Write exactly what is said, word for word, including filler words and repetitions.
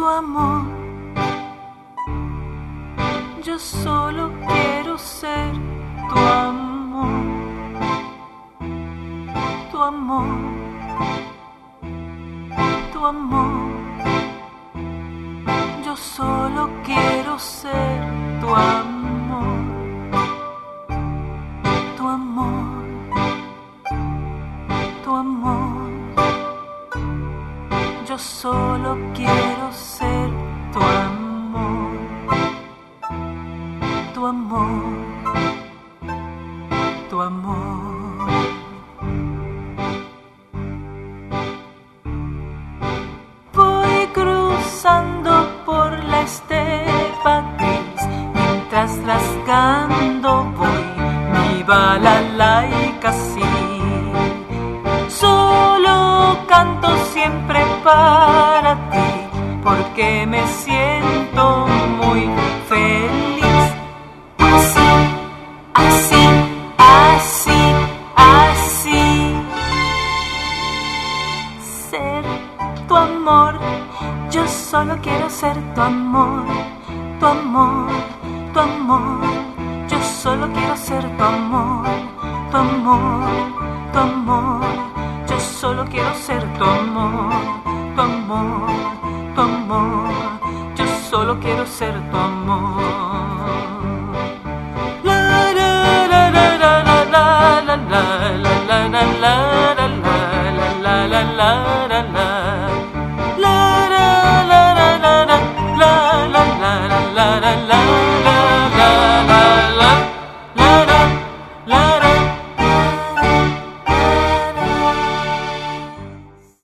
tu amor. Yo solo quiero ser tu amor, tu amor, tu amor. Yo solo quiero ser tu amor, tu amor, tu amor. Yo solo quiero ser tu amor, tu amor, tu amor. Voy cruzando por la estepa gris, mientras rasgando voy mi balalaika así. Solo canto siempre para ti, porque me siento muy feliz. Así, así, así, así. Ser tu amor, yo solo quiero ser tu amor, tu amor, tu amor. Yo solo quiero ser tu amor, tu amor, tu amor. Yo solo quiero ser tu amor, tu amor, tu amor. Yo solo quiero ser tu amor. La la la la la la la la la la la la la la la la la.